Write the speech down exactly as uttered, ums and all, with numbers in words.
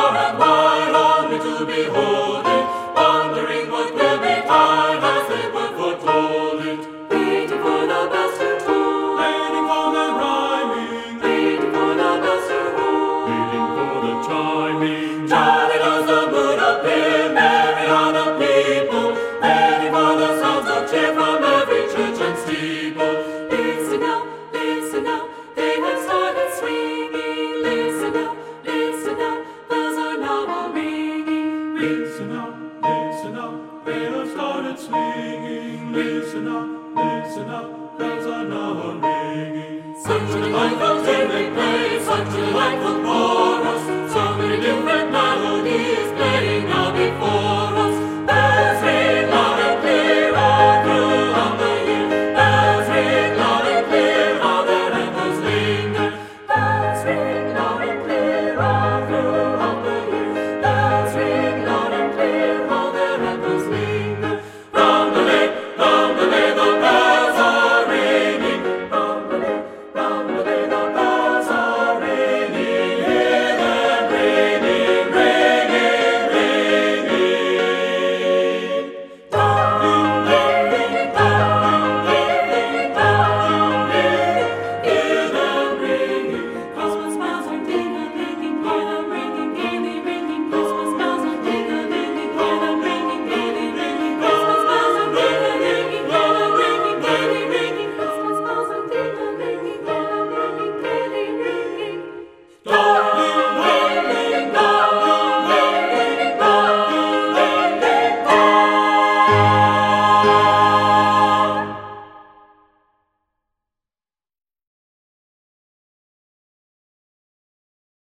far and wide, only to behold it, wondering what will betide as they would foretold it. Waiting for the bells to toll, waiting for the rhyming, waiting for the bells to roll, waiting for the chiming. Jolly does the moon appear, merry are the people, waiting for the sounds of cheer from every church and steeple. Listen now, listen now, they have started swinging. Listen now, listen now, bells are now all ringing. Listen now.